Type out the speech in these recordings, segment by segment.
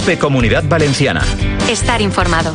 COPE Comunidad Valenciana. Estar informado.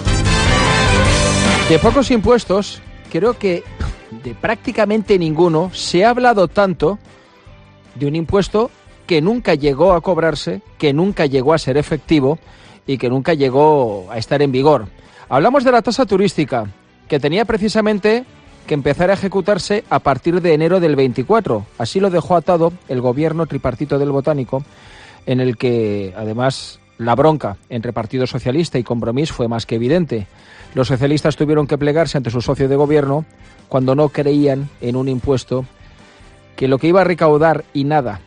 De pocos impuestos, creo que de prácticamente ninguno se ha hablado tanto de un impuesto que nunca llegó a cobrarse, que nunca llegó a ser efectivo y que nunca llegó a estar en vigor. Hablamos de la tasa turística, que tenía precisamente que empezar a ejecutarse a partir de enero del 24. Así lo dejó atado el gobierno tripartito del Botánico, en el que, además, la bronca entre Partido Socialista y Compromís fue más que evidente. Los socialistas tuvieron que plegarse ante su socio de gobierno cuando no creían en un impuesto que lo que iba a recaudar y nada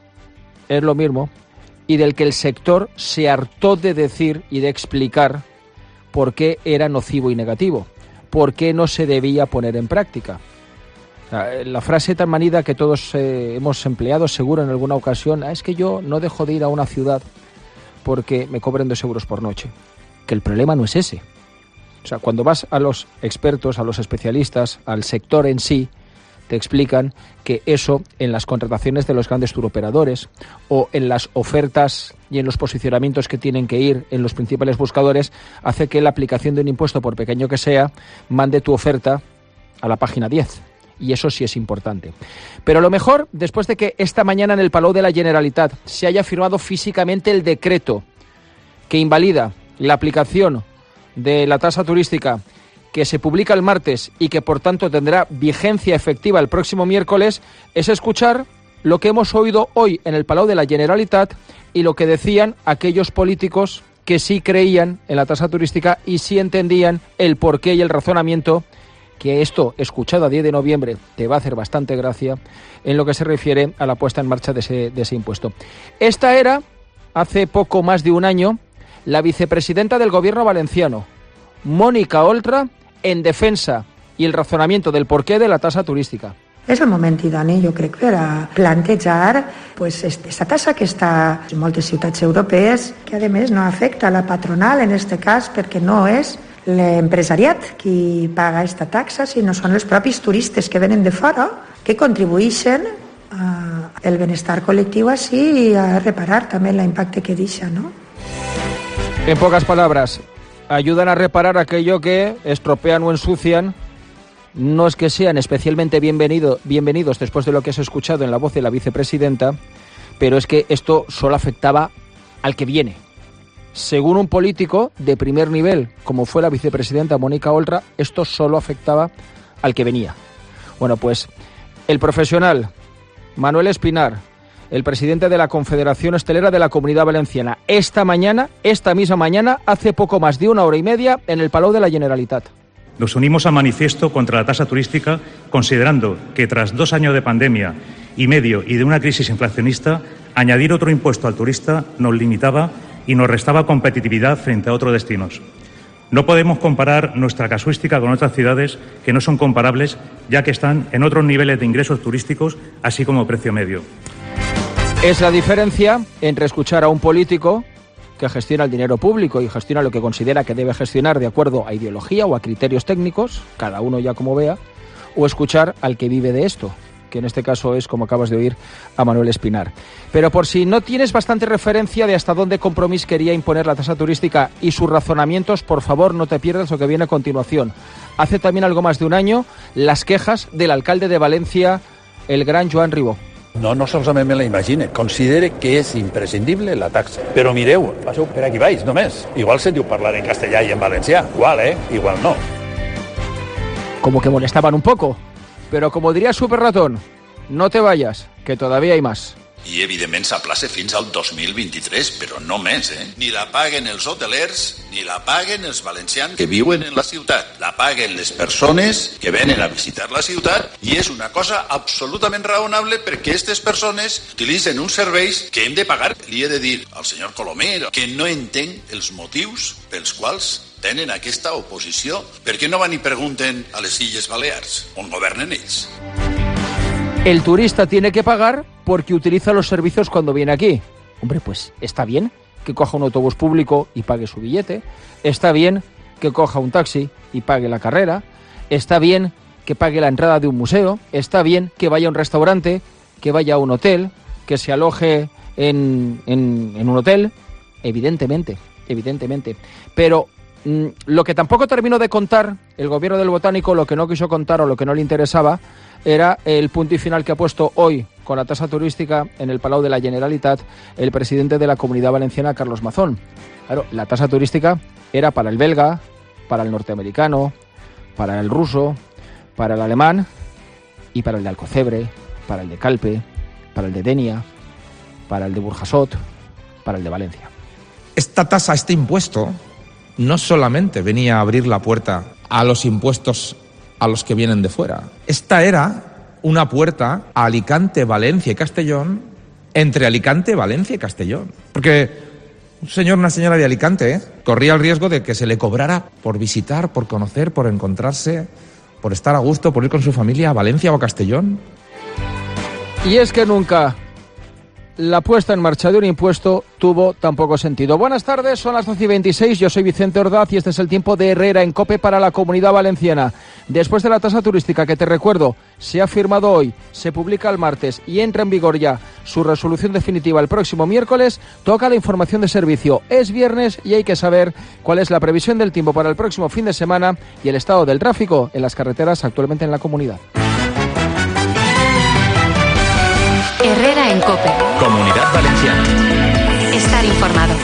es lo mismo, y del que el sector se hartó de decir y de explicar por qué era nocivo y negativo, por qué no se debía poner en práctica. O sea, la frase tan manida que todos hemos empleado seguro en alguna ocasión, es que yo no dejo de ir a una ciudad porque me cobren 2 euros por noche. Que el problema no es ese. O sea, cuando vas a los expertos, a los especialistas, al sector en sí, te explican que eso en las contrataciones de los grandes turoperadores o en las ofertas y en los posicionamientos que tienen que ir en los principales buscadores hace que la aplicación de un impuesto, por pequeño que sea, mande tu oferta a la página 10. Y eso sí es importante. Pero lo mejor, después de que esta mañana en el Palau de la Generalitat se haya firmado físicamente el decreto que invalida la aplicación de la tasa turística, que se publica el martes y que por tanto tendrá vigencia efectiva el próximo miércoles, es escuchar lo que hemos oído hoy en el Palau de la Generalitat y lo que decían aquellos políticos que sí creían en la tasa turística y sí entendían el porqué y el razonamiento, que esto, escuchado a 10 de noviembre, te va a hacer bastante gracia en lo que se refiere a la puesta en marcha de ese impuesto. Esta era, hace poco más de un año, la vicepresidenta del gobierno valenciano, Mónica Oltra, en defensa i el razonamiento del porqué de la tasa turística. És el moment idoni, jo crec, per a plantejar aquesta tassa que està en moltes ciutats europees, que a més no afecta a la patronal en aquest cas, perquè no és l'empresariat qui paga aquesta taxa, sinó són els propis turistes que venen de fora, que contribueixen al benestar col·lectiu així i a reparar també l'impacte que deixa, no? En pocas palabras, ayudan a reparar aquello que estropean o ensucian. No es que sean especialmente bienvenidos después de lo que has escuchado en la voz de la vicepresidenta, pero es que esto solo afectaba al que viene. Según un político de primer nivel, como fue la vicepresidenta Mónica Oltra, esto solo afectaba al que venía. Bueno, pues el profesional Manuel Espinar, el presidente de la Confederación Hostelera de la Comunidad Valenciana, esta misma mañana, hace poco más de 1 hora y media, en el Palau de la Generalitat. Nos unimos al manifiesto contra la tasa turística, considerando que tras 2 años de pandemia y medio y de una crisis inflacionista, añadir otro impuesto al turista nos limitaba y nos restaba competitividad frente a otros destinos. No podemos comparar nuestra casuística con otras ciudades que no son comparables, ya que están en otros niveles de ingresos turísticos, así como precio medio. Es la diferencia entre escuchar a un político que gestiona el dinero público y gestiona lo que considera que debe gestionar de acuerdo a ideología o a criterios técnicos, cada uno ya como vea, o escuchar al que vive de esto, que en este caso es, como acabas de oír, a Manuel Espinar. Pero por si no tienes bastante referencia de hasta dónde Compromís quería imponer la tasa turística y sus razonamientos, por favor no te pierdas lo que viene a continuación. Hace también algo más de un año las quejas del alcalde de Valencia, el gran Joan Ribó. No solament me la imagine, considere que és imprescindible la taxa. Però mireu, passeu per aquí baix, només. Igual sentiu parlar en castellà i en valencià. Igual, igual no. Como que molestaban un poco, pero como diría Super Ratón, no te vayas, que todavía hay más. I, evidentment, s'aplaça fins al 2023, però no més, Ni la paguen els hotelers, ni la paguen els valencians que viuen en la ciutat. La paguen les persones que venen a visitar la ciutat i és una cosa absolutament raonable perquè aquestes persones utilitzen uns serveis que hem de pagar. Li he de dir al senyor Colomer que no entenc els motius pels quals tenen aquesta oposició. Per què no van i pregunten a les Illes Balears, on governen ells? El turista tiene que pagar porque utiliza los servicios cuando viene aquí. Hombre, pues está bien que coja un autobús público y pague su billete. Está bien que coja un taxi y pague la carrera. Está bien que pague la entrada de un museo. Está bien que vaya a un restaurante, que vaya a un hotel, que se aloje en un hotel. Evidentemente. evidentemente. Pero lo que tampoco terminó de contar el gobierno del Botánico, lo que no quiso contar o lo que no le interesaba, era el punto y final que ha puesto hoy con la tasa turística en el Palau de la Generalitat el presidente de la Comunidad Valenciana, Carlos Mazón. Claro, la tasa turística era para el belga, para el norteamericano, para el ruso, para el alemán y para el de Alcocebre, para el de Calpe, para el de Denia, para el de Burjasot, para el de Valencia. Esta tasa, este impuesto, no solamente venía a abrir la puerta a los impuestos a los que vienen de fuera. Esta era una puerta a Alicante, Valencia y Castellón, entre Alicante, Valencia y Castellón. Porque un señor, una señora de Alicante, corría el riesgo de que se le cobrara por visitar, por conocer, por encontrarse, por estar a gusto, por ir con su familia a Valencia o a Castellón. Y es que nunca la puesta en marcha de un impuesto tuvo tan poco sentido. Buenas tardes, son las 12:26, yo soy Vicente Ordaz y este es el tiempo de Herrera en COPE para la Comunidad Valenciana. Después de la tasa turística, que te recuerdo, se ha firmado hoy, se publica el martes y entra en vigor ya su resolución definitiva el próximo miércoles, toca la información de servicio. Es viernes y hay que saber cuál es la previsión del tiempo para el próximo fin de semana y el estado del tráfico en las carreteras actualmente en la comunidad. Herrera en COPE. Comunidad Valenciana. Estar informado.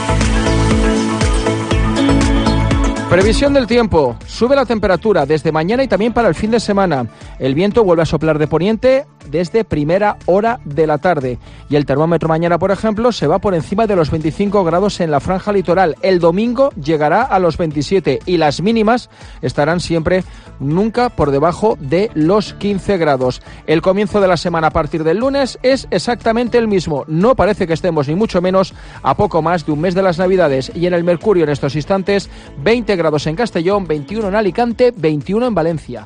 Previsión del tiempo. Sube la temperatura desde mañana y también para el fin de semana. El viento vuelve a soplar de poniente desde primera hora de la tarde. Y el termómetro mañana, por ejemplo, se va por encima de los 25 grados en la franja litoral. El domingo llegará a los 27 y las mínimas estarán siempre nunca por debajo de los 15 grados. El comienzo de la semana a partir del lunes es exactamente el mismo. No parece que estemos ni mucho menos a poco más de un mes de las Navidades. Y en el Mercurio en estos instantes, 20 grados en Castellón, 21 en Alicante, 21 en Valencia.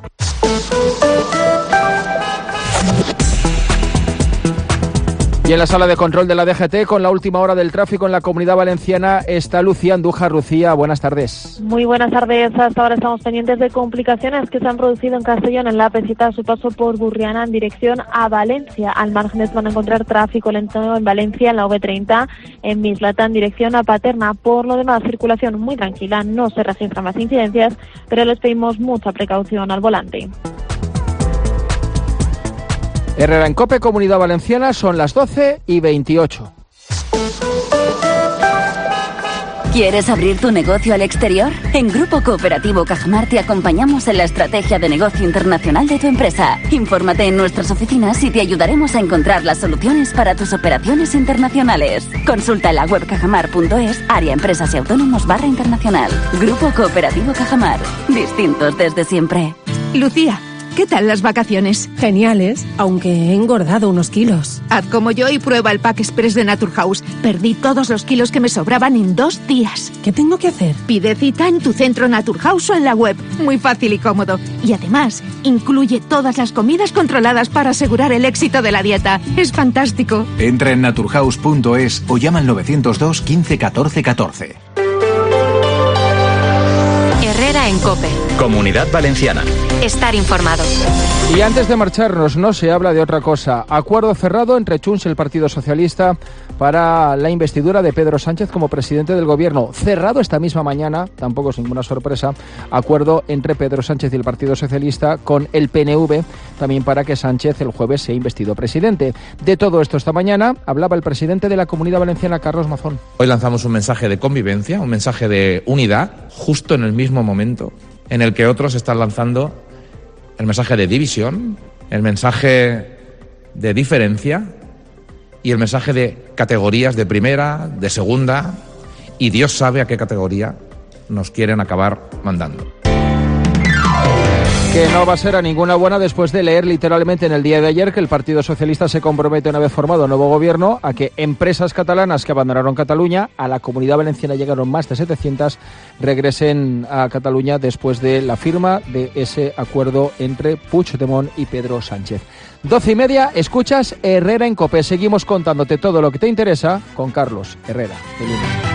Y en la sala de control de la DGT, con la última hora del tráfico en la Comunidad Valenciana, está Lucía Andújar. Lucía, buenas tardes. Muy buenas tardes. Hasta ahora estamos pendientes de complicaciones que se han producido en Castellón en la AP7 a su paso por Burriana en dirección a Valencia. Al margen van a encontrar tráfico lento en Valencia, en la V30, en Mislata en dirección a Paterna. Por lo demás, circulación muy tranquila, no se registran más incidencias, pero les pedimos mucha precaución al volante. Herrera en COPE, Comunidad Valenciana, son las 12:28. ¿Quieres abrir tu negocio al exterior? En Grupo Cooperativo Cajamar te acompañamos en la estrategia de negocio internacional de tu empresa. Infórmate en nuestras oficinas y te ayudaremos a encontrar las soluciones para tus operaciones internacionales. Consulta en la web cajamar.es, área empresas y autónomos /internacional. Grupo Cooperativo Cajamar. Distintos desde siempre. Lucía, ¿qué tal las vacaciones? Geniales, aunque he engordado unos kilos. Haz como yo y prueba el Pack Express de Naturhaus. Perdí todos los kilos que me sobraban en 2 días. ¿Qué tengo que hacer? Pide cita en tu centro Naturhaus o en la web. Muy fácil y cómodo. Y además, incluye todas las comidas controladas para asegurar el éxito de la dieta. Es fantástico. Entra en naturhaus.es o llama al 902 15 14 14. Herrera en COPE. Comunidad Valenciana. Estar informado. Y antes de marcharnos, no se habla de otra cosa. Acuerdo cerrado entre Junts y el Partido Socialista para la investidura de Pedro Sánchez como presidente del Gobierno. Cerrado esta misma mañana, tampoco es ninguna sorpresa, acuerdo entre Pedro Sánchez y el Partido Socialista con el PNV, también para que Sánchez el jueves sea investido presidente. De todo esto esta mañana hablaba el presidente de la Comunidad Valenciana, Carlos Mazón. Hoy lanzamos un mensaje de convivencia, un mensaje de unidad, justo en el mismo momento en el que otros están lanzando el mensaje de división, el mensaje de diferencia y el mensaje de categorías de primera, de segunda, y Dios sabe a qué categoría nos quieren acabar mandando. Que no va a ser a ninguna buena después de leer literalmente en el día de ayer que el Partido Socialista se compromete, una vez formado nuevo gobierno, a que empresas catalanas que abandonaron Cataluña, a la Comunidad Valenciana llegaron más de 700, regresen a Cataluña después de la firma de ese acuerdo entre Puigdemont y Pedro Sánchez. 12:30, escuchas Herrera en COPE. Seguimos contándote todo lo que te interesa con Carlos Herrera.